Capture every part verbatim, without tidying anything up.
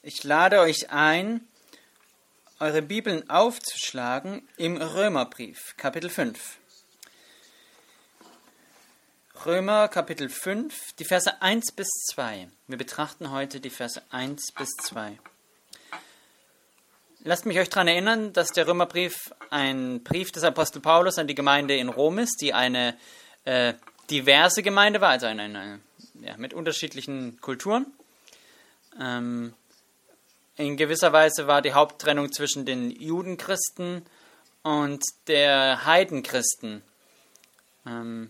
Ich lade euch ein, eure Bibeln aufzuschlagen im Römerbrief, Kapitel fünf. Römer, Kapitel fünf, die Verse eins bis zwei. Wir betrachten heute die Verse eins bis zwei. Lasst mich euch daran erinnern, dass der Römerbrief ein Brief des Apostel Paulus an die Gemeinde in Rom ist, die eine äh, diverse Gemeinde war, also eine, eine ja, mit unterschiedlichen Kulturen. Ähm, in gewisser Weise war die Haupttrennung zwischen den Judenchristen und der Heidenchristen. Ähm,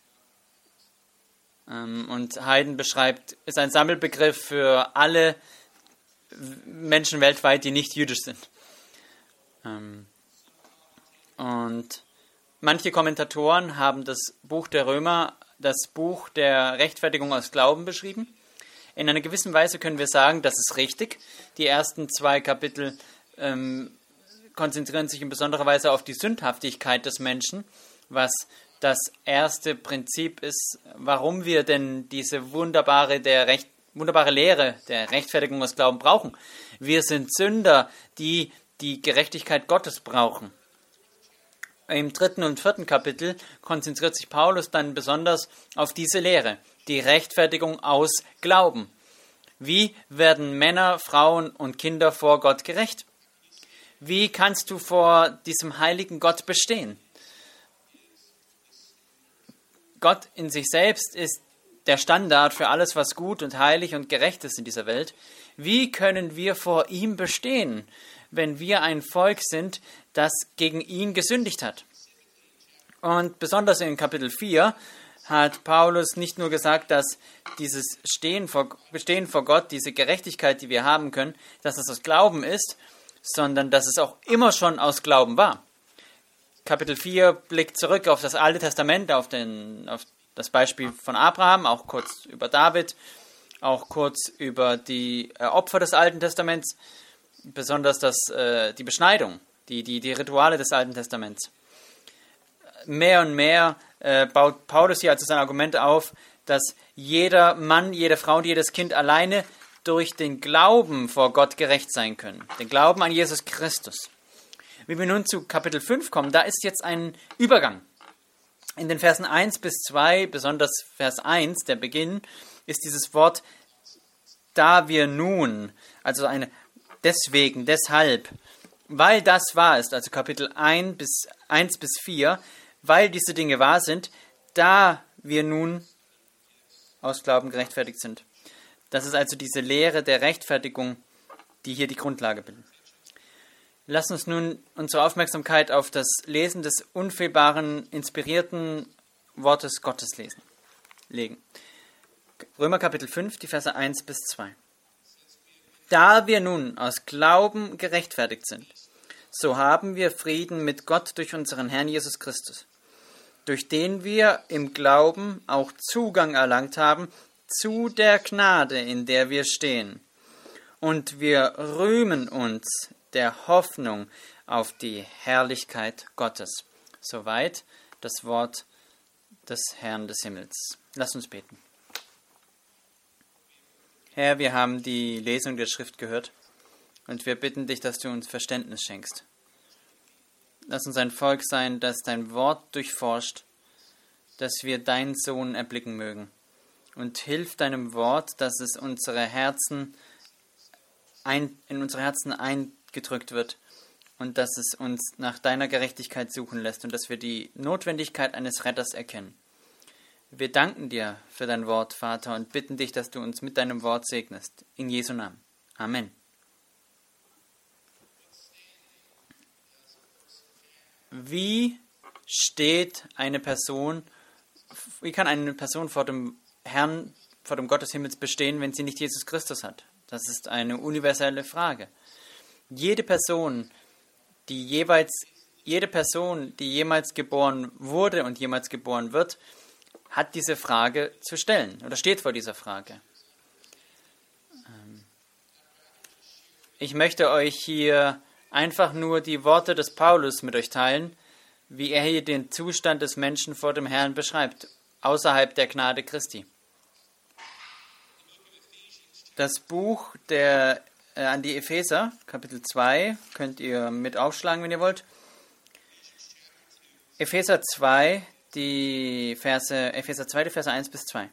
ähm, und Heiden beschreibt, ist ein Sammelbegriff für alle Menschen weltweit, die nicht jüdisch sind. Ähm, und manche Kommentatoren haben das Buch der Römer, das Buch der Rechtfertigung aus Glauben beschrieben. In einer gewissen Weise können wir sagen, das ist richtig. Die ersten zwei Kapitel ähm, konzentrieren sich in besonderer Weise auf die Sündhaftigkeit des Menschen, was das erste Prinzip ist, warum wir denn diese wunderbare, der Recht, wunderbare Lehre der Rechtfertigung aus Glauben brauchen. Wir sind Sünder, die die Gerechtigkeit Gottes brauchen. Im dritten und vierten Kapitel konzentriert sich Paulus dann besonders auf diese Lehre, die Rechtfertigung aus Glauben. Wie werden Männer, Frauen und Kinder vor Gott gerecht? Wie kannst du vor diesem heiligen Gott bestehen? Gott in sich selbst ist der Standard für alles, was gut und heilig und gerecht ist in dieser Welt. Wie können wir vor ihm bestehen, wenn wir ein Volk sind, das gegen ihn gesündigt hat? Und besonders in Kapitel vier hat Paulus nicht nur gesagt, dass dieses Stehen vor, Bestehen vor Gott, diese Gerechtigkeit, die wir haben können, dass es aus Glauben ist, sondern dass es auch immer schon aus Glauben war. Kapitel vier blickt zurück auf das Alte Testament, auf, den, auf das Beispiel von Abraham, auch kurz über David, auch kurz über die äh, Opfer des Alten Testaments, besonders das, äh, die Beschneidung, die, die, die Rituale des Alten Testaments. Mehr und mehr äh, baut Paulus hier also sein Argument auf, dass jeder Mann, jede Frau und jedes Kind alleine durch den Glauben vor Gott gerecht sein können. Den Glauben an Jesus Christus. Wie wir nun zu Kapitel fünf kommen, da ist jetzt ein Übergang. In den Versen eins bis zwei, besonders Vers eins, der Beginn, ist dieses Wort da wir nun, also eine deswegen, deshalb, weil das wahr ist, also Kapitel eins bis vier, weil diese Dinge wahr sind, da wir nun aus Glauben gerechtfertigt sind. Das ist also diese Lehre der Rechtfertigung, die hier die Grundlage bildet. Lass uns nun unsere Aufmerksamkeit auf das Lesen des unfehlbaren, inspirierten Wortes Gottes lesen, legen. Römer Kapitel fünf, die Verse eins bis zwei. Da wir nun aus Glauben gerechtfertigt sind, so haben wir Frieden mit Gott durch unseren Herrn Jesus Christus, durch den wir im Glauben auch Zugang erlangt haben zu der Gnade, in der wir stehen. Und wir rühmen uns der Hoffnung auf die Herrlichkeit Gottes. Soweit das Wort des Herrn des Himmels. Lass uns beten. Herr, wir haben die Lesung der Schrift gehört und wir bitten dich, dass du uns Verständnis schenkst. Lass uns ein Volk sein, das dein Wort durchforscht, dass wir deinen Sohn erblicken mögen. Und hilf deinem Wort, dass es unsere Herzen ein, in unsere Herzen eingedrückt wird und dass es uns nach deiner Gerechtigkeit suchen lässt und dass wir die Notwendigkeit eines Retters erkennen. Wir danken dir für dein Wort, Vater, und bitten dich, dass du uns mit deinem Wort segnest. In Jesu Namen. Amen. Wie steht eine Person, wie kann eine Person vor dem Herrn, vor dem Gott des Himmels bestehen, wenn sie nicht Jesus Christus hat? Das ist eine universelle Frage. Jede Person, die jeweils, jede Person, die jemals geboren wurde und jemals geboren wird, hat diese Frage zu stellen oder steht vor dieser Frage. Ich möchte euch hier einfach nur die Worte des Paulus mit euch teilen, wie er hier den Zustand des Menschen vor dem Herrn beschreibt, außerhalb der Gnade Christi. Das Buch der äh, an die Epheser, Kapitel zwei, könnt ihr mit aufschlagen, wenn ihr wollt. Epheser zwei, die Verse, Epheser zwei, die Verse eins bis zwei.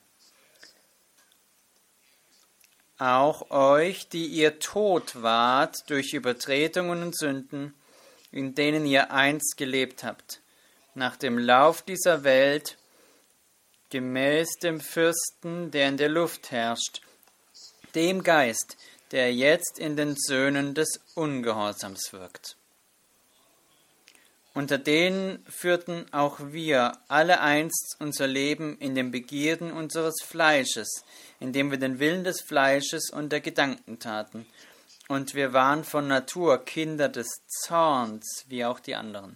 Auch euch, die ihr tot wart durch Übertretungen und Sünden, in denen ihr einst gelebt habt, nach dem Lauf dieser Welt, gemäß dem Fürsten, der in der Luft herrscht, dem Geist, der jetzt in den Söhnen des Ungehorsams wirkt. Unter denen führten auch wir alle einst unser Leben in den Begierden unseres Fleisches, indem wir den Willen des Fleisches und der Gedanken taten. Und wir waren von Natur Kinder des Zorns, wie auch die anderen.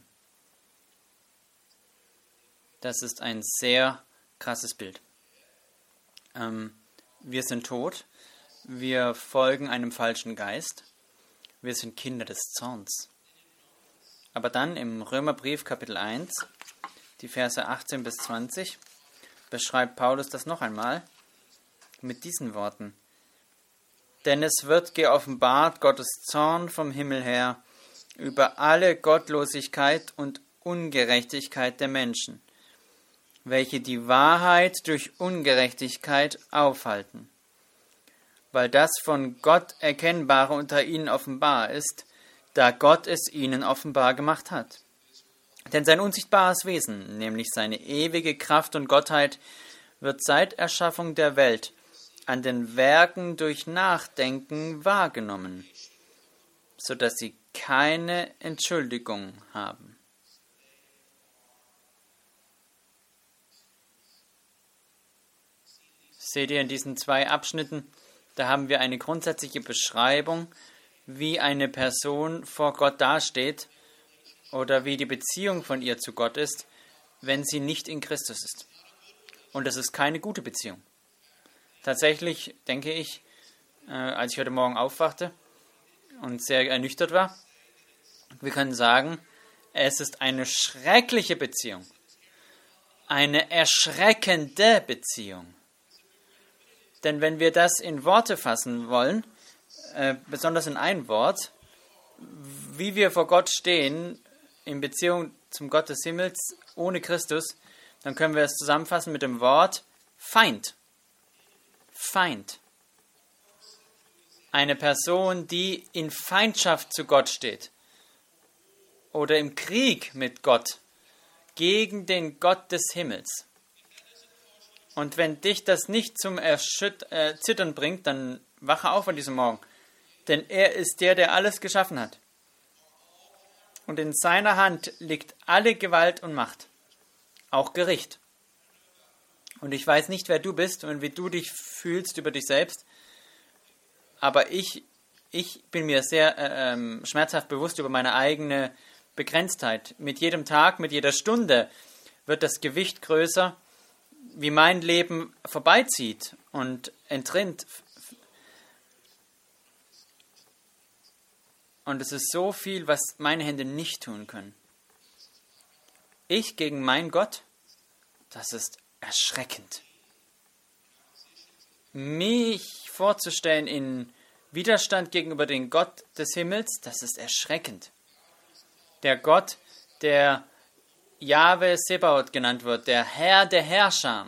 Das ist ein sehr krasses Bild. Ähm, wir sind tot, wir folgen einem falschen Geist, wir sind Kinder des Zorns. Aber dann im Römerbrief Kapitel eins, die Verse achtzehn bis zwanzig, beschreibt Paulus das noch einmal mit diesen Worten. Denn es wird geoffenbart Gottes Zorn vom Himmel her über alle Gottlosigkeit und Ungerechtigkeit der Menschen, welche die Wahrheit durch Ungerechtigkeit aufhalten. Weil das von Gott Erkennbare unter ihnen offenbar ist, da Gott es ihnen offenbar gemacht hat. Denn sein unsichtbares Wesen, nämlich seine ewige Kraft und Gottheit, wird seit Erschaffung der Welt an den Werken durch Nachdenken wahrgenommen, so dass sie keine Entschuldigung haben. Seht ihr in diesen zwei Abschnitten, da haben wir eine grundsätzliche Beschreibung, wie eine Person vor Gott dasteht oder wie die Beziehung von ihr zu Gott ist, wenn sie nicht in Christus ist. Und das ist keine gute Beziehung. Tatsächlich denke ich, äh, als ich heute Morgen aufwachte und sehr ernüchtert war, wir können sagen, es ist eine schreckliche Beziehung. Eine erschreckende Beziehung. Denn wenn wir das in Worte fassen wollen, äh, besonders in ein Wort, wie wir vor Gott stehen in Beziehung zum Gott des Himmels ohne Christus, dann können wir es zusammenfassen mit dem Wort Feind. Feind. Eine Person, die in Feindschaft zu Gott steht oder im Krieg mit Gott gegen den Gott des Himmels. Und wenn dich das nicht zum Erschüt- äh, Zittern bringt, dann wache auf an diesem Morgen. Denn er ist der, der alles geschaffen hat. Und in seiner Hand liegt alle Gewalt und Macht, auch Gericht. Und ich weiß nicht, wer du bist und wie du dich fühlst über dich selbst, aber ich, ich bin mir sehr äh, ähm, schmerzhaft bewusst über meine eigene Begrenztheit. Mit jedem Tag, mit jeder Stunde wird das Gewicht größer, wie mein Leben vorbeizieht und entrinnt. Und es ist so viel, was meine Hände nicht tun können. Ich gegen meinen Gott, das ist erschreckend. Mich vorzustellen in Widerstand gegenüber dem Gott des Himmels, das ist erschreckend. Der Gott, der Jahwe Sebaot genannt wird, der Herr der Herrscher.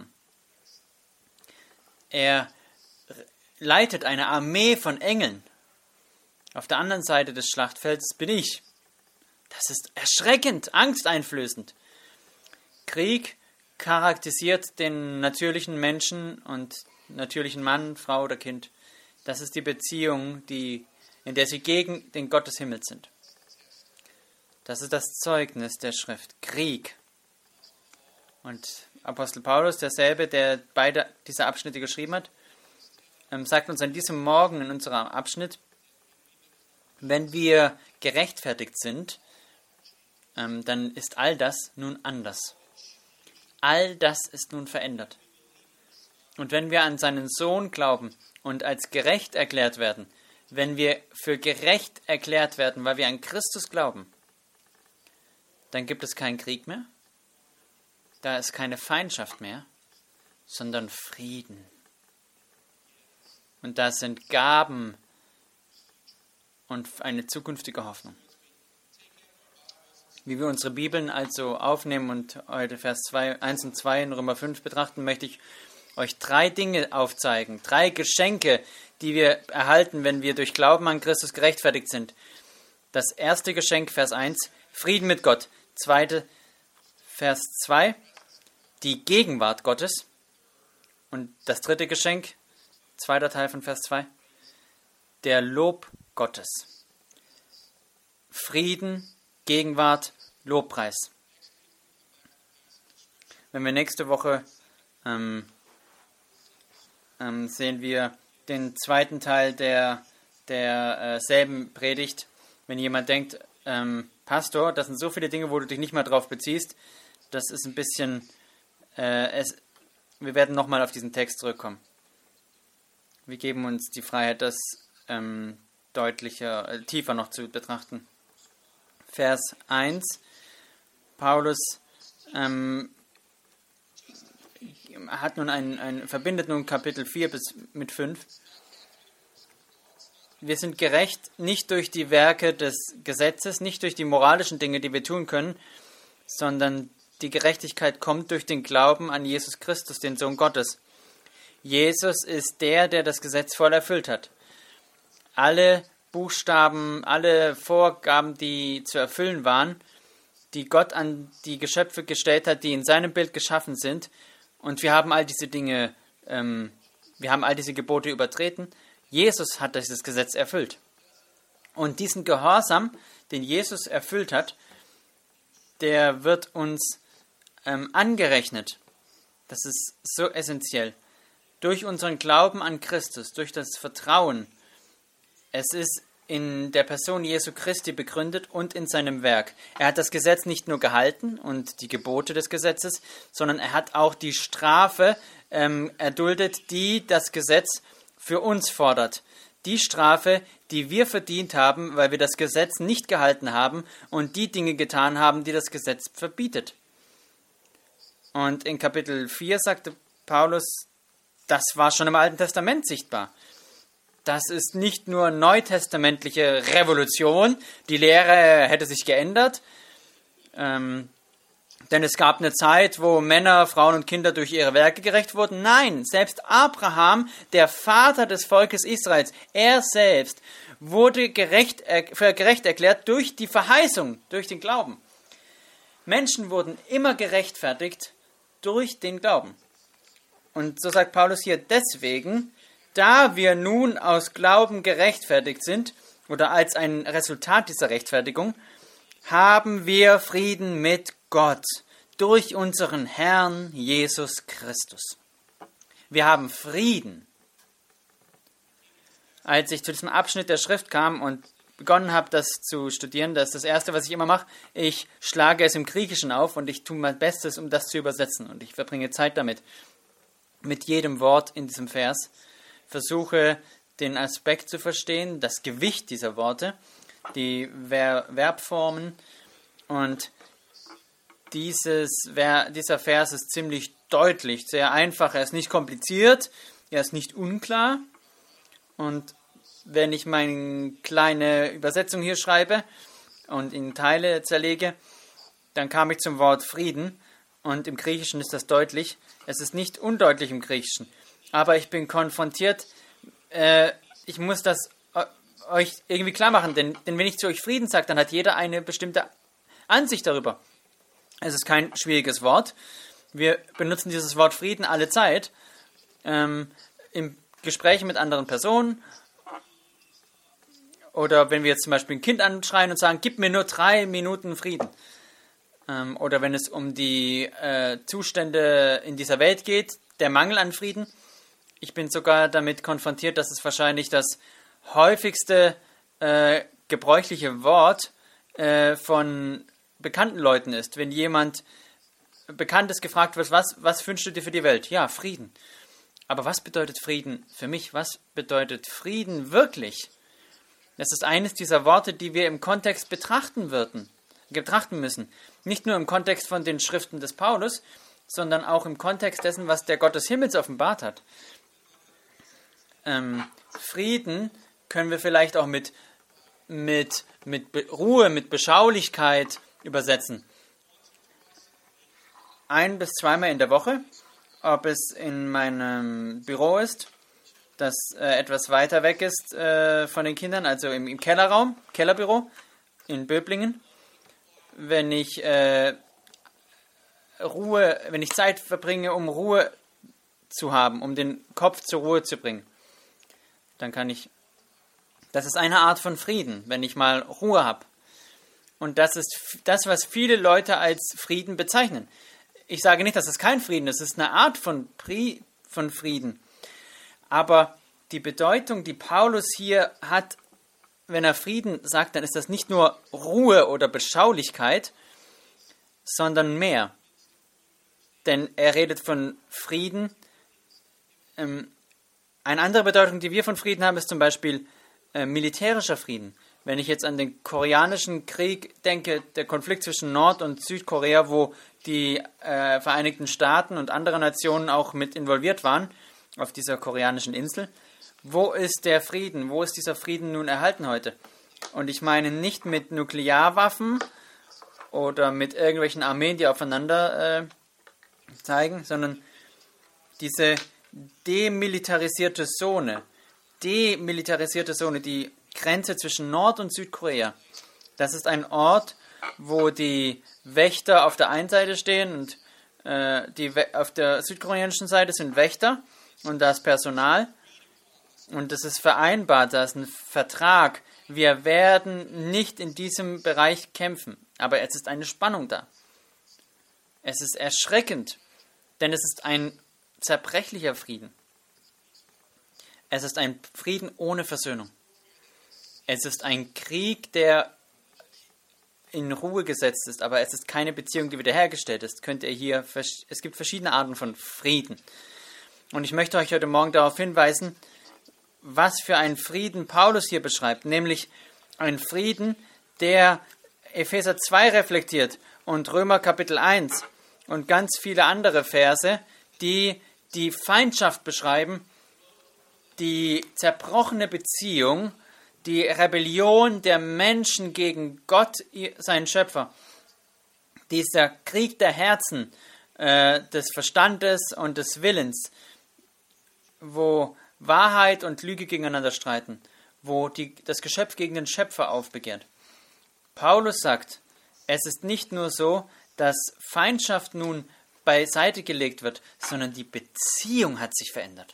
Er leitet eine Armee von Engeln. Auf der anderen Seite des Schlachtfelds bin ich. Das ist erschreckend, angsteinflößend. Krieg charakterisiert den natürlichen Menschen und natürlichen Mann, Frau oder Kind. Das ist die Beziehung, die, in der sie gegen den Gott des Himmels sind. Das ist das Zeugnis der Schrift. Krieg. Und Apostel Paulus, derselbe, der beide diese Abschnitte geschrieben hat, sagt uns an diesem Morgen in unserem Abschnitt, wenn wir gerechtfertigt sind, dann ist all das nun anders. All das ist nun verändert. Und wenn wir an seinen Sohn glauben und als gerecht erklärt werden, wenn wir für gerecht erklärt werden, weil wir an Christus glauben, dann gibt es keinen Krieg mehr, da ist keine Feindschaft mehr, sondern Frieden. Und da sind Gaben und eine zukünftige Hoffnung. Wie wir unsere Bibeln also aufnehmen und heute Vers zwei, eins und zwei in Römer fünf betrachten, möchte ich euch drei Dinge aufzeigen, drei Geschenke, die wir erhalten, wenn wir durch Glauben an Christus gerechtfertigt sind. Das erste Geschenk, Vers eins, Frieden mit Gott. Zweite, Vers zwei, die Gegenwart Gottes. Und das dritte Geschenk, zweiter Teil von Vers zwei, der Lob Gottes. Frieden, Gegenwart, Lobpreis. Wenn wir nächste Woche ähm, ähm, sehen wir den zweiten Teil der derselben äh, Predigt. Wenn jemand denkt, ähm, Pastor, das sind so viele Dinge, wo du dich nicht mal drauf beziehst, das ist ein bisschen, äh, es, wir werden nochmal auf diesen Text zurückkommen. Wir geben uns die Freiheit, das ähm, deutlicher, äh, tiefer noch zu betrachten. Vers eins, Paulus ähm, hat nun ein, ein, verbindet nun Kapitel vier bis mit fünf. Wir sind gerecht nicht durch die Werke des Gesetzes, nicht durch die moralischen Dinge, die wir tun können, sondern die Gerechtigkeit kommt durch den Glauben an Jesus Christus, den Sohn Gottes. Jesus ist der, der das Gesetz voll erfüllt hat. Alle Buchstaben, alle Vorgaben, die zu erfüllen waren, die Gott an die Geschöpfe gestellt hat, die in seinem Bild geschaffen sind. Und wir haben all diese Dinge, ähm, wir haben all diese Gebote übertreten. Jesus hat dieses Gesetz erfüllt. Und diesen Gehorsam, den Jesus erfüllt hat, der wird uns ähm, angerechnet. Das ist so essentiell. Durch unseren Glauben an Christus, durch das Vertrauen. Es ist in der Person Jesu Christi begründet und in seinem Werk. Er hat das Gesetz nicht nur gehalten und die Gebote des Gesetzes, sondern er hat auch die Strafe ähm, erduldet, die das Gesetz für uns fordert. Die Strafe, die wir verdient haben, weil wir das Gesetz nicht gehalten haben und die Dinge getan haben, die das Gesetz verbietet. Und in Kapitel vier sagte Paulus, das war schon im Alten Testament sichtbar. Das ist nicht nur neutestamentliche Revolution, die Lehre hätte sich geändert, ähm, denn es gab eine Zeit, wo Männer, Frauen und Kinder durch ihre Werke gerecht wurden. Nein, selbst Abraham, der Vater des Volkes Israels, er selbst wurde gerecht, für gerecht erklärt durch die Verheißung, durch den Glauben. Menschen wurden immer gerechtfertigt durch den Glauben. Und so sagt Paulus hier, deswegen, da wir nun aus Glauben gerechtfertigt sind, oder als ein Resultat dieser Rechtfertigung, haben wir Frieden mit Gott durch unseren Herrn Jesus Christus. Wir haben Frieden. Als ich zu diesem Abschnitt der Schrift kam und begonnen habe, das zu studieren, das ist das Erste, was ich immer mache, ich schlage es im Griechischen auf und ich tue mein Bestes, um das zu übersetzen. Und ich verbringe Zeit damit, mit jedem Wort in diesem Vers, versuche den Aspekt zu verstehen, das Gewicht dieser Worte, die Ver- Verbformen und dieses, dieser Vers ist ziemlich deutlich, sehr einfach, er ist nicht kompliziert, er ist nicht unklar und wenn ich meine kleine Übersetzung hier schreibe und in Teile zerlege, dann kam ich zum Wort Frieden und im Griechischen ist das deutlich, es ist nicht undeutlich im Griechischen, aber ich bin konfrontiert, äh, ich muss das euch irgendwie klar machen, denn, denn wenn ich zu euch Frieden sage, dann hat jeder eine bestimmte Ansicht darüber. Es ist kein schwieriges Wort. Wir benutzen dieses Wort Frieden alle Zeit ähm, im Gespräch mit anderen Personen oder wenn wir jetzt zum Beispiel ein Kind anschreien und sagen, gib mir nur drei Minuten Frieden. Ähm, oder wenn es um die äh, Zustände in dieser Welt geht, der Mangel an Frieden. Ich bin sogar damit konfrontiert, dass es wahrscheinlich das häufigste äh, gebräuchliche Wort äh, von bekannten Leuten ist. Wenn jemand Bekanntes gefragt wird, was, was wünschst du dir für die Welt? Ja, Frieden. Aber was bedeutet Frieden für mich? Was bedeutet Frieden wirklich? Das ist eines dieser Worte, die wir im Kontext betrachten würden, betrachten müssen. Nicht nur im Kontext von den Schriften des Paulus, sondern auch im Kontext dessen, was der Gott des Himmels offenbart hat. Ähm, Frieden können wir vielleicht auch mit mit, mit Be- Ruhe, mit Beschaulichkeit übersetzen. Ein- bis zweimal in der Woche, ob es in meinem Büro ist, das äh, etwas weiter weg ist äh, von den Kindern, also im, im Kellerraum, Kellerbüro in Böblingen. Wenn ich äh, Ruhe, wenn ich Zeit verbringe, um Ruhe zu haben, um den Kopf zur Ruhe zu bringen, dann kann ich, das ist eine Art von Frieden, wenn ich mal Ruhe habe. Und das ist f- das, was viele Leute als Frieden bezeichnen. Ich sage nicht, dass es kein Frieden ist, es ist eine Art von, Pri- von Frieden. Aber die Bedeutung, die Paulus hier hat, wenn er Frieden sagt, dann ist das nicht nur Ruhe oder Beschaulichkeit, sondern mehr. Denn er redet von Frieden. Ähm, eine andere Bedeutung, die wir von Frieden haben, ist zum Beispiel äh, militärischer Frieden. Wenn ich jetzt an den koreanischen Krieg denke, der Konflikt zwischen Nord- und Südkorea, wo die äh, Vereinigten Staaten und andere Nationen auch mit involviert waren, auf dieser koreanischen Insel, wo ist der Frieden? Wo ist dieser Frieden nun erhalten heute? Und ich meine nicht mit Nuklearwaffen oder mit irgendwelchen Armeen, die aufeinander äh, zeigen, sondern diese demilitarisierte Zone, demilitarisierte Zone, die Grenze zwischen Nord- und Südkorea. Das ist ein Ort, wo die Wächter auf der einen Seite stehen und äh, die We- auf der südkoreanischen Seite sind Wächter und da ist Personal und das ist vereinbart, da ist ein Vertrag. Wir werden nicht in diesem Bereich kämpfen, aber es ist eine Spannung da. Es ist erschreckend, denn es ist ein zerbrechlicher Frieden. Es ist ein Frieden ohne Versöhnung. Es ist ein Krieg, der in Ruhe gesetzt ist, aber es ist keine Beziehung, die wiederhergestellt ist. Könnt ihr hier, es gibt verschiedene Arten von Frieden. Und ich möchte euch heute Morgen darauf hinweisen, was für einen Frieden Paulus hier beschreibt, nämlich einen Frieden, der Epheser zwei reflektiert und Römer Kapitel eins und ganz viele andere Verse, die die Feindschaft beschreiben, die zerbrochene Beziehung, die Rebellion der Menschen gegen Gott, seinen Schöpfer, dieser Krieg der Herzen, äh, des Verstandes und des Willens, wo Wahrheit und Lüge gegeneinander streiten, wo die, das Geschöpf gegen den Schöpfer aufbegehrt. Paulus sagt, es ist nicht nur so, dass Feindschaft nun beiseite gelegt wird, sondern die Beziehung hat sich verändert.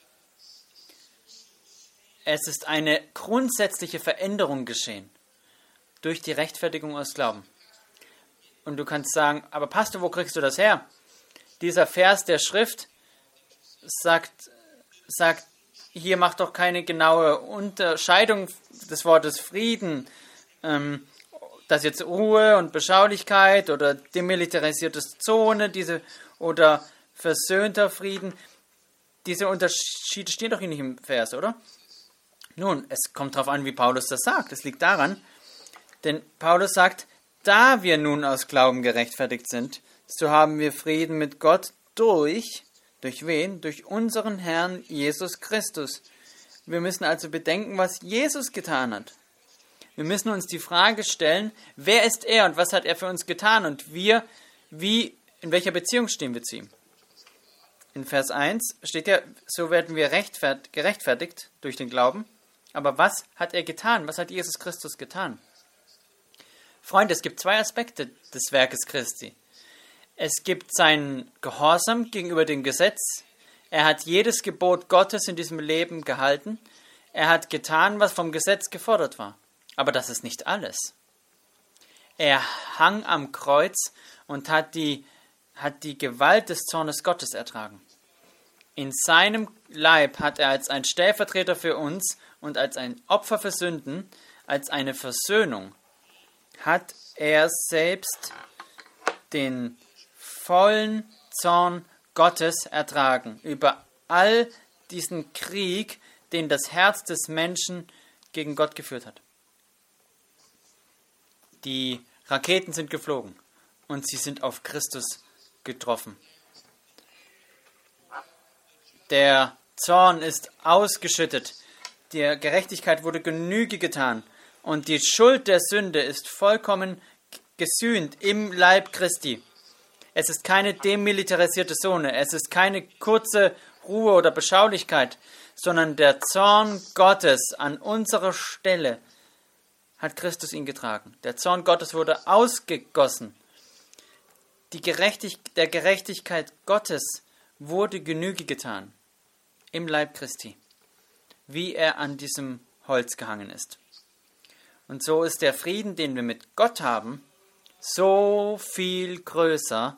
Es ist eine grundsätzliche Veränderung geschehen durch die Rechtfertigung aus Glauben. Und du kannst sagen, aber Pastor, wo kriegst du das her? Dieser Vers der Schrift sagt, sagt, hier macht doch keine genaue Unterscheidung des Wortes Frieden, ähm, dass jetzt Ruhe und Beschaulichkeit oder demilitarisierte Zone, diese oder versöhnter Frieden, diese Unterschiede stehen doch hier nicht im Vers, oder? Nun, es kommt darauf an, wie Paulus das sagt. Es liegt daran, denn Paulus sagt, da wir nun aus Glauben gerechtfertigt sind, so haben wir Frieden mit Gott durch, durch wen? Durch unseren Herrn Jesus Christus. Wir müssen also bedenken, was Jesus getan hat. Wir müssen uns die Frage stellen, wer ist er und was hat er für uns getan und wir, wie, in welcher Beziehung stehen wir zu ihm? In Vers eins steht ja, so werden wir rechtfert- gerechtfertigt durch den Glauben. Aber was hat er getan? Was hat Jesus Christus getan? Freunde, es gibt zwei Aspekte des Werkes Christi. Es gibt seinen Gehorsam gegenüber dem Gesetz. Er hat jedes Gebot Gottes in diesem Leben gehalten. Er hat getan, was vom Gesetz gefordert war. Aber das ist nicht alles. Er hang am Kreuz und hat die, hat die Gewalt des Zornes Gottes ertragen. In seinem Leib hat er als ein Stellvertreter für uns und als ein Opfer für Sünden, als eine Versöhnung, hat er selbst den vollen Zorn Gottes ertragen über all diesen Krieg, den das Herz des Menschen gegen Gott geführt hat. Die Raketen sind geflogen und sie sind auf Christus getroffen. Der Zorn ist ausgeschüttet. Der Gerechtigkeit wurde Genüge getan. Und die Schuld der Sünde ist vollkommen gesühnt im Leib Christi. Es ist keine demilitarisierte Zone, es ist keine kurze Ruhe oder Beschaulichkeit, sondern der Zorn Gottes an unserer Stelle hat Christus ihn getragen. Der Zorn Gottes wurde ausgegossen. Die Gerechtig- der Gerechtigkeit Gottes wurde Genüge getan im Leib Christi, wie er an diesem Holz gehangen ist. Und so ist der Frieden, den wir mit Gott haben, so viel größer,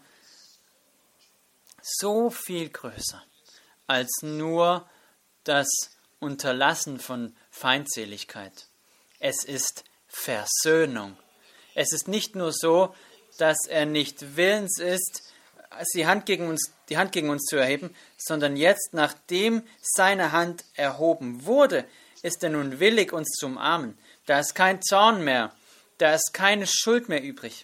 so viel größer, als nur das Unterlassen von Feindseligkeit. Es ist Versöhnung. Es ist nicht nur so, dass er nicht willens ist, die Hand gegen uns, die Hand gegen uns zu erheben, sondern jetzt, nachdem seine Hand erhoben wurde, ist er nun willig, uns zu umarmen. Da ist kein Zorn mehr, da ist keine Schuld mehr übrig.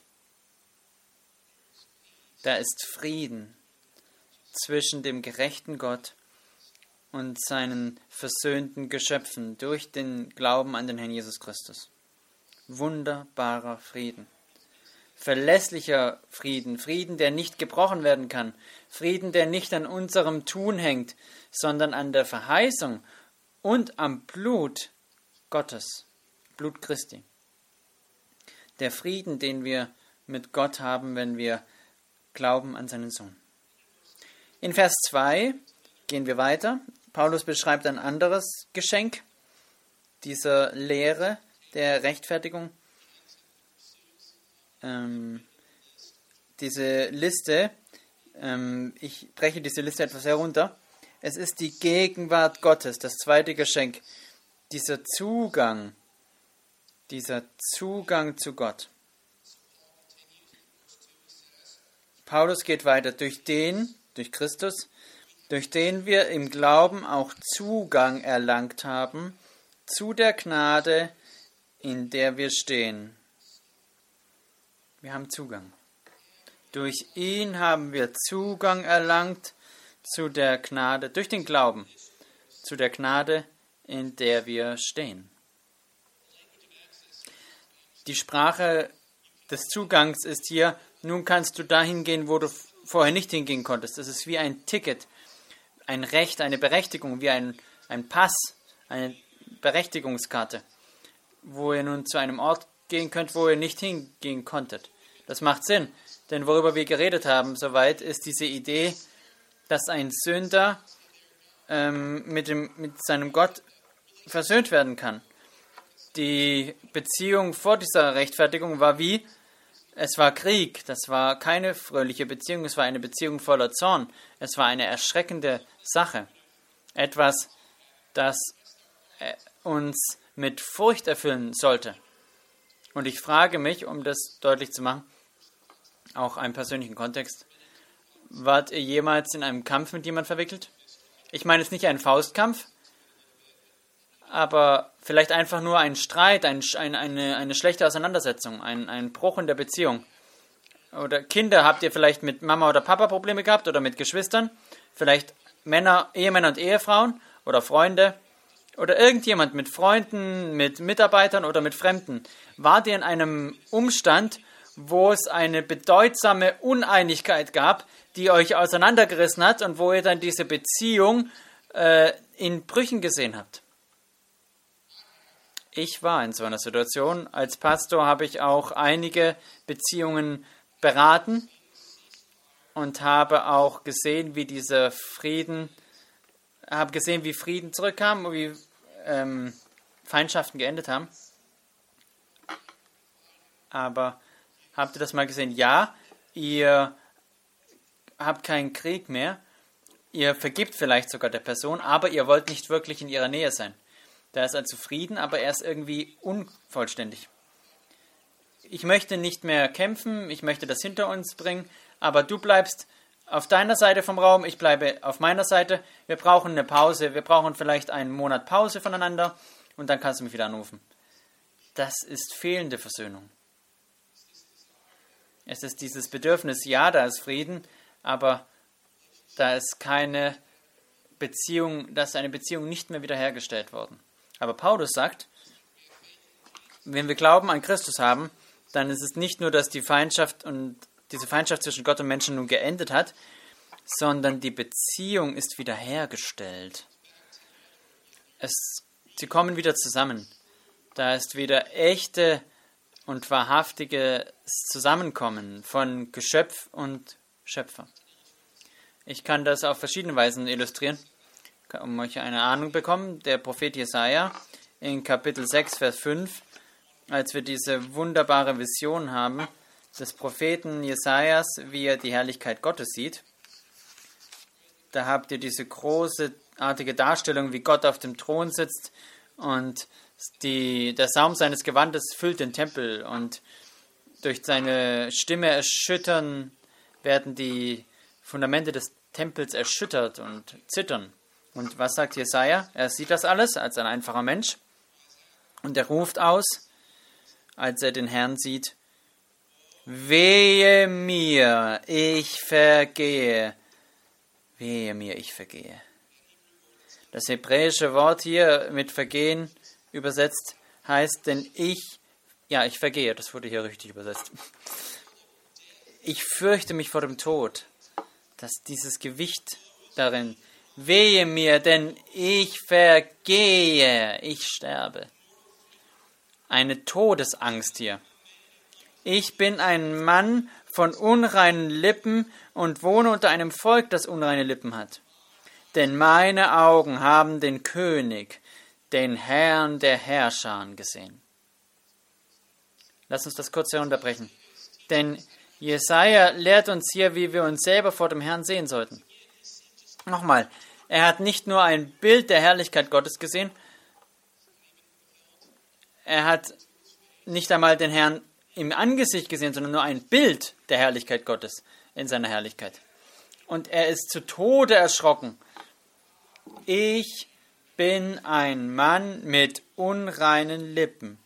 Da ist Frieden zwischen dem gerechten Gott und seinen versöhnten Geschöpfen durch den Glauben an den Herrn Jesus Christus. Wunderbarer Frieden. Verlässlicher Frieden, Frieden, der nicht gebrochen werden kann, Frieden, der nicht an unserem Tun hängt, sondern an der Verheißung und am Blut Gottes, Blut Christi. Der Frieden, den wir mit Gott haben, wenn wir glauben an seinen Sohn. In Vers zwei gehen wir weiter. Paulus beschreibt ein anderes Geschenk dieser Lehre der Rechtfertigung. Ähm, diese Liste, ähm, ich breche diese Liste etwas herunter. Es ist die Gegenwart Gottes, das zweite Geschenk, dieser Zugang, dieser Zugang zu Gott. Paulus geht weiter, durch den, durch Christus, durch den wir im Glauben auch Zugang erlangt haben zu der Gnade, in der wir stehen. Wir haben Zugang. Durch ihn haben wir Zugang erlangt zu der Gnade, durch den Glauben, zu der Gnade, in der wir stehen. Die Sprache des Zugangs ist hier, nun kannst du dahin gehen, wo du vorher nicht hingehen konntest. Das ist wie ein Ticket, ein Recht, eine Berechtigung, wie ein, ein Pass, eine Berechtigungskarte, wo ihr nun zu einem Ort gehen könnt, wo ihr nicht hingehen konntet. Das macht Sinn, denn worüber wir geredet haben, soweit, ist diese Idee, dass ein Sünder ähm, mit, dem, mit seinem Gott versöhnt werden kann. Die Beziehung vor dieser Rechtfertigung war wie? Es war Krieg, das war keine fröhliche Beziehung, es war eine Beziehung voller Zorn. Es war eine erschreckende Sache. Etwas, das uns mit Furcht erfüllen sollte. Und ich frage mich, um das deutlich zu machen, auch einen persönlichen Kontext, wart ihr jemals in einem Kampf mit jemandem verwickelt? Ich meine jetzt nicht einen Faustkampf, aber vielleicht einfach nur ein Streit, ein, ein, eine, eine schlechte Auseinandersetzung, ein, ein Bruch in der Beziehung. Oder Kinder, habt ihr vielleicht mit Mama oder Papa Probleme gehabt oder mit Geschwistern? Vielleicht Männer, Ehemänner und Ehefrauen oder Freunde oder irgendjemand mit Freunden, mit Mitarbeitern oder mit Fremden. Wart ihr in einem Umstand, wo es eine bedeutsame Uneinigkeit gab, die euch auseinandergerissen hat und wo ihr dann diese Beziehung äh, in Brüchen gesehen habt? Ich war in so einer Situation. Als Pastor habe ich auch einige Beziehungen beraten und habe auch gesehen, wie dieser Frieden, habe gesehen, wie Frieden zurückkam und wie ähm, Feindschaften geendet haben. Aber habt ihr das mal gesehen? Ja, ihr habt keinen Krieg mehr. Ihr vergibt vielleicht sogar der Person, aber ihr wollt nicht wirklich in ihrer Nähe sein. Da ist also Frieden, aber er ist irgendwie unvollständig. Ich möchte nicht mehr kämpfen, ich möchte das hinter uns bringen, aber du bleibst auf deiner Seite vom Raum, ich bleibe auf meiner Seite. Wir brauchen eine Pause, wir brauchen vielleicht einen Monat Pause voneinander und dann kannst du mich wieder anrufen. Das ist fehlende Versöhnung. Es ist dieses Bedürfnis, ja, da ist Frieden, aber da ist keine Beziehung, da ist eine Beziehung nicht mehr wiederhergestellt worden. Aber Paulus sagt, wenn wir Glauben an Christus haben, dann ist es nicht nur, dass die Feindschaft und diese Feindschaft zwischen Gott und Menschen nun geendet hat, sondern die Beziehung ist wiederhergestellt. Es, sie kommen wieder zusammen. Da ist wieder echte und wahrhaftiges Zusammenkommen von Geschöpf und Schöpfer. Ich kann das auf verschiedene Weisen illustrieren, um euch eine Ahnung zu bekommen. Der Prophet Jesaja in Kapitel sechs, Vers fünf, als wir diese wunderbare Vision haben des Propheten Jesajas, wie er die Herrlichkeit Gottes sieht, da habt ihr diese großartige Darstellung, wie Gott auf dem Thron sitzt und die, der Saum seines Gewandes füllt den Tempel und durch seine Stimme erschüttern werden die Fundamente des Tempels erschüttert und zittern. Und was sagt Jesaja? Er sieht das alles als ein einfacher Mensch und er ruft aus, als er den Herrn sieht: Wehe mir, ich vergehe. Wehe mir, ich vergehe. Das hebräische Wort hier mit vergehen übersetzt heißt, denn ich, ja, ich vergehe, das wurde hier richtig übersetzt. Ich fürchte mich vor dem Tod, dass dieses Gewicht darin, wehe mir, denn ich vergehe, ich sterbe. Eine Todesangst hier. Ich bin ein Mann von unreinen Lippen und wohne unter einem Volk, das unreine Lippen hat. Denn meine Augen haben den König, den Herrn der Herrscher gesehen. Lass uns das kurz hier unterbrechen. Denn Jesaja lehrt uns hier, wie wir uns selber vor dem Herrn sehen sollten. Nochmal, er hat nicht nur ein Bild der Herrlichkeit Gottes gesehen, er hat nicht einmal den Herrn im Angesicht gesehen, sondern nur ein Bild der Herrlichkeit Gottes in seiner Herrlichkeit. Und er ist zu Tode erschrocken. Ich bin ein Mann mit unreinen Lippen.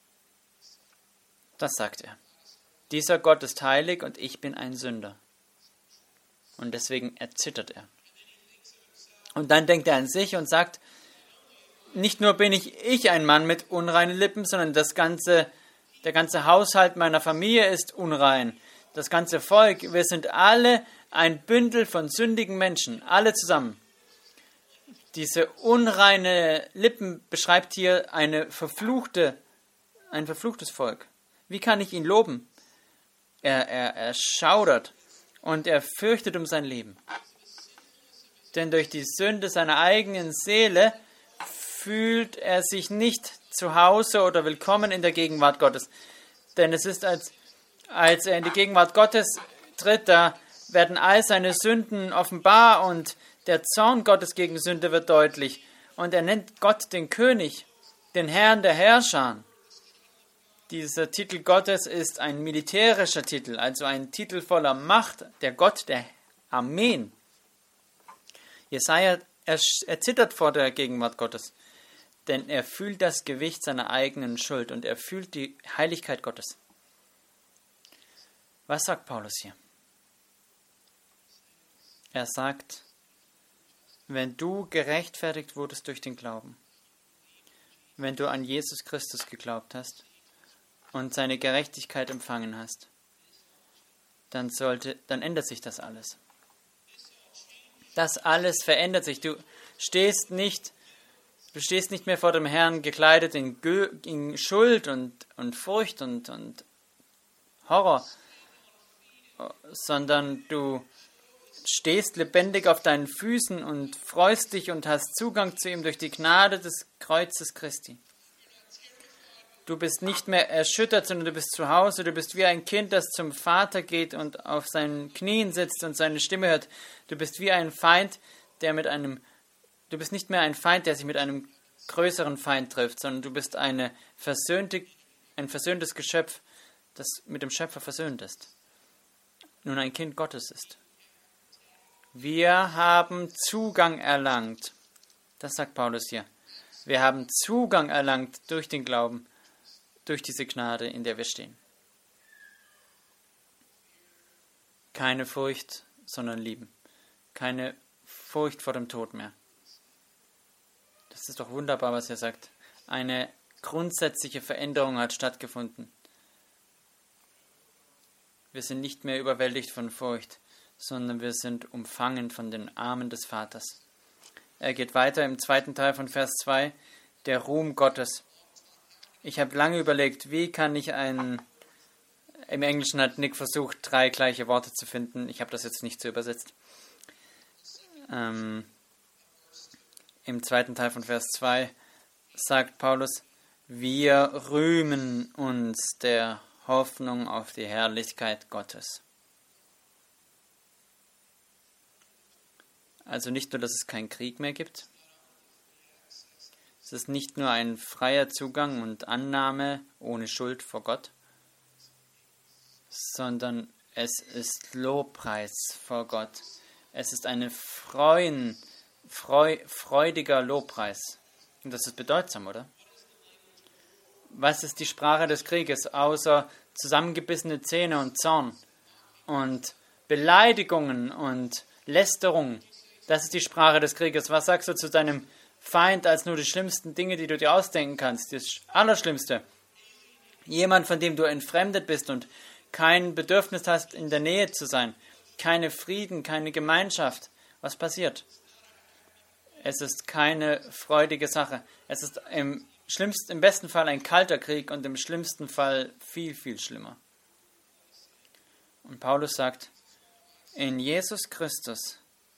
Das sagt er. Dieser Gott ist heilig und ich bin ein Sünder. Und deswegen erzittert er. Und dann denkt er an sich und sagt, nicht nur bin ich, ich ein Mann mit unreinen Lippen, sondern das ganze, der ganze Haushalt meiner Familie ist unrein. Das ganze Volk, wir sind alle ein Bündel von sündigen Menschen, alle zusammen. Diese unreine Lippen beschreibt hier eine verfluchte, ein verfluchtes Volk. Wie kann ich ihn loben? Er, er, er schaudert und er fürchtet um sein Leben. Denn durch die Sünde seiner eigenen Seele fühlt er sich nicht zu Hause oder willkommen in der Gegenwart Gottes. Denn es ist, als, als er in die Gegenwart Gottes tritt, da werden all seine Sünden offenbar und der Zorn Gottes gegen Sünde wird deutlich. Und er nennt Gott den König, den Herrn der Herrscher. Dieser Titel Gottes ist ein militärischer Titel, also ein Titel voller Macht, der Gott der Armeen. Jesaja, er, er zittert vor der Gegenwart Gottes, denn er fühlt das Gewicht seiner eigenen Schuld und er fühlt die Heiligkeit Gottes. Was sagt Paulus hier? Er sagt, wenn du gerechtfertigt wurdest durch den Glauben, wenn du an Jesus Christus geglaubt hast und seine Gerechtigkeit empfangen hast, dann sollte, dann ändert sich das alles. Das alles verändert sich. Du stehst nicht, du stehst nicht mehr vor dem Herrn gekleidet in, Gö, in Schuld und, und Furcht und, und Horror, sondern du stehst lebendig auf deinen Füßen und freust dich und hast Zugang zu ihm durch die Gnade des Kreuzes Christi. Du bist nicht mehr erschüttert, sondern du bist zu Hause. Du bist wie ein Kind, das zum Vater geht und auf seinen Knien sitzt und seine Stimme hört. Du bist wie ein Feind, der mit einem, du bist nicht mehr ein Feind, der sich mit einem größeren Feind trifft, sondern du bist eine versöhnte, ein versöhntes Geschöpf, das mit dem Schöpfer versöhnt ist. Nun ein Kind Gottes ist. Wir haben Zugang erlangt. Das sagt Paulus hier. Wir haben Zugang erlangt durch den Glauben, durch diese Gnade, in der wir stehen. Keine Furcht, sondern Lieben. Keine Furcht vor dem Tod mehr. Das ist doch wunderbar, was er sagt. Eine grundsätzliche Veränderung hat stattgefunden. Wir sind nicht mehr überwältigt von Furcht, sondern wir sind umfangen von den Armen des Vaters. Er geht weiter im zweiten Teil von Vers zwei, der Ruhm Gottes. Ich habe lange überlegt, wie kann ich ein... Im Englischen hat Nick versucht, drei gleiche Worte zu finden. Ich habe das jetzt nicht so übersetzt. Ähm, Im zweiten Teil von Vers zwei sagt Paulus, wir rühmen uns der Hoffnung auf die Herrlichkeit Gottes. Also nicht nur, dass es keinen Krieg mehr gibt. Es ist nicht nur ein freier Zugang und Annahme ohne Schuld vor Gott, sondern es ist Lobpreis vor Gott. Es ist ein Freuen, freu, freudiger Lobpreis. Und das ist bedeutsam, oder? Was ist die Sprache des Krieges, außer zusammengebissene Zähne und Zorn und Beleidigungen und Lästerung? Das ist die Sprache des Krieges. Was sagst du zu deinem Feind als nur die schlimmsten Dinge, die du dir ausdenken kannst? Das Allerschlimmste. Jemand, von dem du entfremdet bist und kein Bedürfnis hast, in der Nähe zu sein. Keine Frieden, keine Gemeinschaft. Was passiert? Es ist keine freudige Sache. Es ist im schlimmsten, im besten Fall ein kalter Krieg und im schlimmsten Fall viel, viel schlimmer. Und Paulus sagt, in Jesus Christus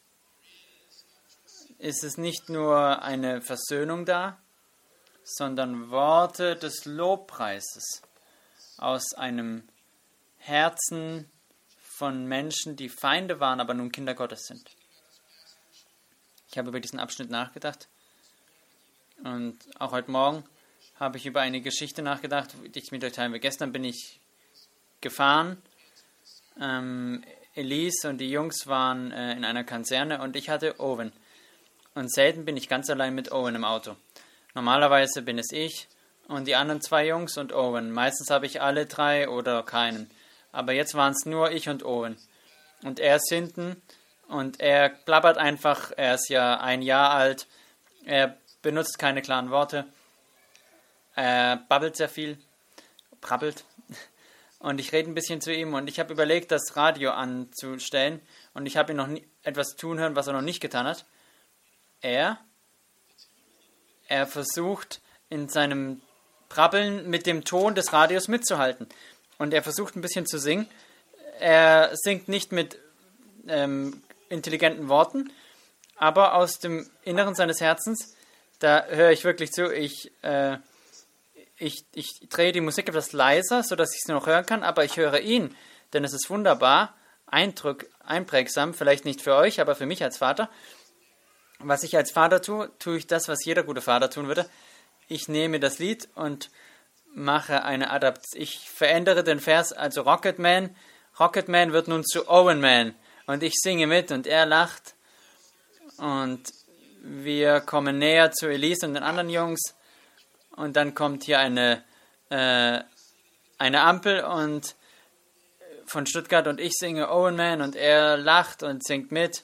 ist es nicht nur eine Versöhnung da, sondern Worte des Lobpreises aus einem Herzen von Menschen, die Feinde waren, aber nun Kinder Gottes sind. Ich habe über diesen Abschnitt nachgedacht und auch heute Morgen habe ich über eine Geschichte nachgedacht, die ich mit euch teilen will. Gestern bin ich gefahren, ähm, Elise und die Jungs waren äh, in einer Kaserne und ich hatte Owen. Und selten bin ich ganz allein mit Owen im Auto. Normalerweise bin es ich und die anderen zwei Jungs und Owen. Meistens habe ich alle drei oder keinen. Aber jetzt waren es nur ich und Owen. Und er ist hinten und er plappert einfach. Er ist ja ein Jahr alt. Er benutzt keine klaren Worte. Er babbelt sehr viel. Brabbelt. Und ich rede ein bisschen zu ihm und ich habe überlegt, das Radio anzustellen. Und ich habe ihn noch nie etwas tun hören, was er noch nicht getan hat. Er, er versucht in seinem Brabbeln mit dem Ton des Radios mitzuhalten. Und er versucht ein bisschen zu singen. Er singt nicht mit ähm, intelligenten Worten, aber aus dem Inneren seines Herzens, da höre ich wirklich zu, ich, äh, ich, ich drehe die Musik etwas leiser, sodass ich sie noch hören kann, aber ich höre ihn, denn es ist wunderbar, Eindruck, einprägsam, vielleicht nicht für euch, aber für mich als Vater. Was ich als Vater tue, tue ich das, was jeder gute Vater tun würde. Ich nehme das Lied und mache eine Adaption. Ich verändere den Vers, also Rocket Man. Rocket Man wird nun zu Owen Man. Und ich singe mit und er lacht. Und wir kommen näher zu Elise und den anderen Jungs. Und dann kommt hier eine, äh, eine Ampel und von Stuttgart und ich singe Owen Man und er lacht und singt mit.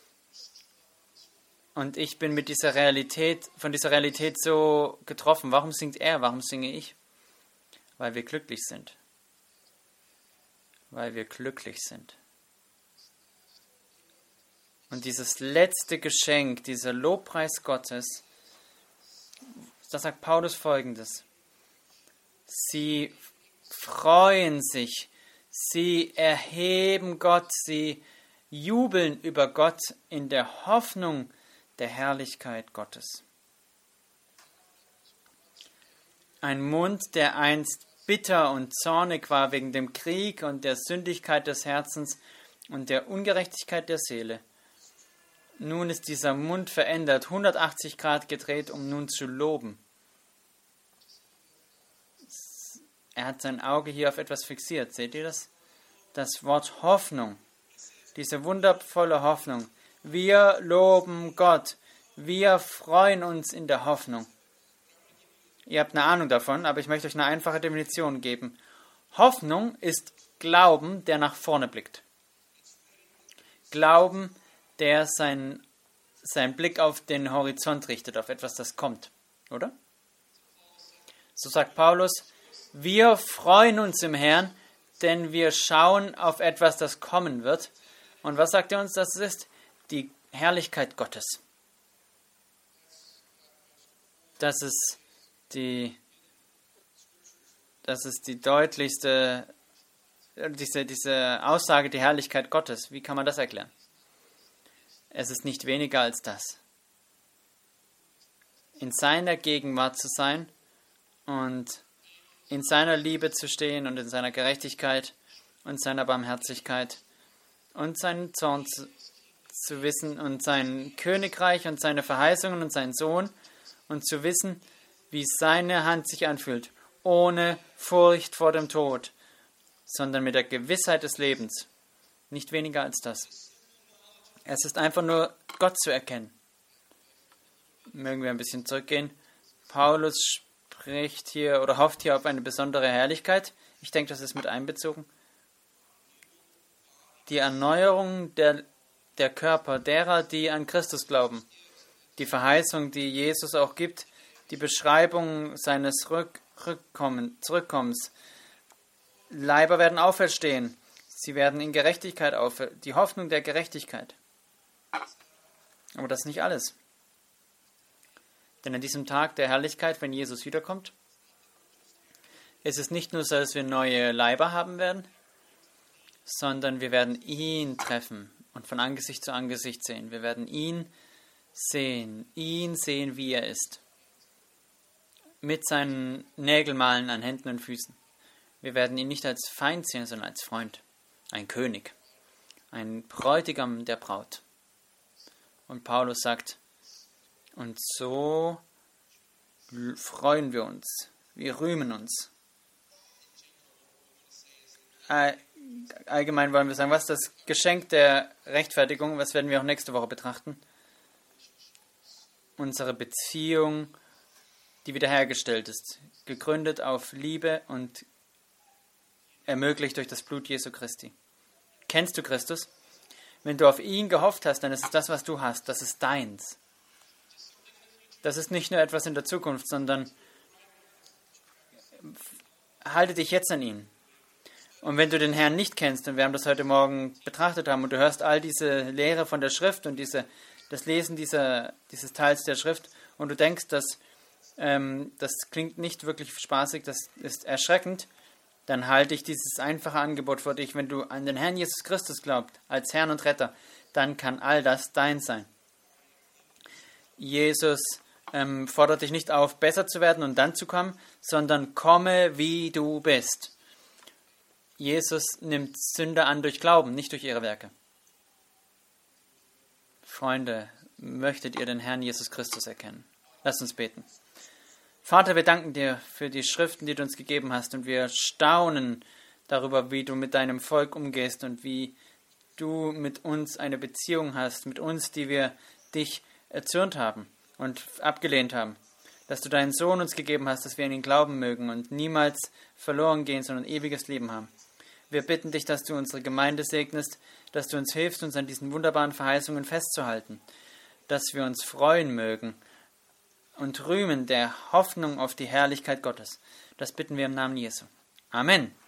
Und ich bin mit dieser Realität, von dieser Realität so getroffen. Warum singt er? Warum singe ich? Weil wir glücklich sind. Weil wir glücklich sind. Und dieses letzte Geschenk, dieser Lobpreis Gottes, da sagt Paulus Folgendes. Sie freuen sich, sie erheben Gott, sie jubeln über Gott in der Hoffnung der Herrlichkeit Gottes. Ein Mund, der einst bitter und zornig war wegen dem Krieg und der Sündigkeit des Herzens und der Ungerechtigkeit der Seele. Nun ist dieser Mund verändert, hundertachtzig Grad gedreht, um nun zu loben. Er hat sein Auge hier auf etwas fixiert. Seht ihr das? Das Wort Hoffnung. Diese wundervolle Hoffnung. Wir loben Gott. Wir freuen uns in der Hoffnung. Ihr habt eine Ahnung davon, aber ich möchte euch eine einfache Definition geben. Hoffnung ist Glauben, der nach vorne blickt. Glauben, der seinen sein Blick auf den Horizont richtet, auf etwas, das kommt. Oder? So sagt Paulus, wir freuen uns im Herrn, denn wir schauen auf etwas, das kommen wird. Und was sagt er uns, das ist? Die Herrlichkeit Gottes. Das ist die, das ist die deutlichste, diese, diese Aussage, die Herrlichkeit Gottes. Wie kann man das erklären? Es ist nicht weniger als das. In seiner Gegenwart zu sein und in seiner Liebe zu stehen und in seiner Gerechtigkeit und seiner Barmherzigkeit und seinen Zorn zu, zu wissen und sein Königreich und seine Verheißungen und seinen Sohn und zu wissen, wie seine Hand sich anfühlt, ohne Furcht vor dem Tod, sondern mit der Gewissheit des Lebens. Nicht weniger als das. Es ist einfach nur Gott zu erkennen. Mögen wir ein bisschen zurückgehen. Paulus spricht hier oder hofft hier auf eine besondere Herrlichkeit. Ich denke, das ist mit einbezogen. Die Erneuerung der, der Körper derer, die an Christus glauben. Die Verheißung, die Jesus auch gibt, die Beschreibung seines Rück, Rückkommen, Zurückkommens. Leiber werden auferstehen. Sie werden in Gerechtigkeit auferstehen. Die Hoffnung der Gerechtigkeit. Aber das ist nicht alles. Denn an diesem Tag der Herrlichkeit, wenn Jesus wiederkommt, ist es nicht nur so, dass wir neue Leiber haben werden, sondern wir werden ihn treffen und von Angesicht zu Angesicht sehen. Wir werden ihn sehen, ihn sehen, wie er ist. Mit seinen Nägelmalen an Händen und Füßen. Wir werden ihn nicht als Feind sehen, sondern als Freund. Ein König. Ein Bräutigam der Braut. Und Paulus sagt, und so freuen wir uns. Wir rühmen uns. Allgemein wollen wir sagen, was ist das Geschenk der Rechtfertigung? Was werden wir auch nächste Woche betrachten? Unsere Beziehung, die wiederhergestellt ist. Gegründet auf Liebe und ermöglicht durch das Blut Jesu Christi. Kennst du Christus? Wenn du auf ihn gehofft hast, dann ist es das, was du hast. Das ist deins. Das ist nicht nur etwas in der Zukunft, sondern halte dich jetzt an ihn. Und wenn du den Herrn nicht kennst, und wir haben das heute Morgen betrachtet haben, und du hörst all diese Lehre von der Schrift und diese, das Lesen dieser, dieses Teils der Schrift, und du denkst, dass, ähm, das klingt nicht wirklich spaßig, das ist erschreckend, dann halte ich dieses einfache Angebot vor dich. Wenn du an den Herrn Jesus Christus glaubst, als Herrn und Retter, dann kann all das dein sein. Jesus ähm, fordert dich nicht auf, besser zu werden und dann zu kommen, sondern komme, wie du bist. Jesus nimmt Sünder an durch Glauben, nicht durch ihre Werke. Freunde, möchtet ihr den Herrn Jesus Christus erkennen? Lasst uns beten. Vater, wir danken dir für die Schriften, die du uns gegeben hast, und wir staunen darüber, wie du mit deinem Volk umgehst und wie du mit uns eine Beziehung hast, mit uns, die wir dich erzürnt haben und abgelehnt haben. Dass du deinen Sohn uns gegeben hast, dass wir an ihn glauben mögen und niemals verloren gehen, sondern ewiges Leben haben. Wir bitten dich, dass du unsere Gemeinde segnest, dass du uns hilfst, uns an diesen wunderbaren Verheißungen festzuhalten, dass wir uns freuen mögen und rühmen der Hoffnung auf die Herrlichkeit Gottes. Das bitten wir im Namen Jesu. Amen.